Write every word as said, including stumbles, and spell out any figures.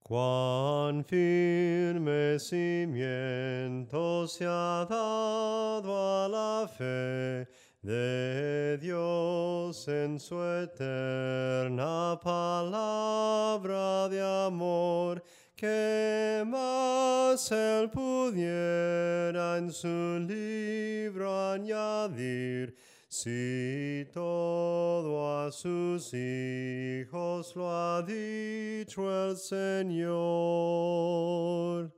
Cuán firme cimiento se ha dado a la fe de Dios en su eterna palabra de amor, que más él pudiera en su libro añadir, si todo a sus hijos lo ha dicho el Señor.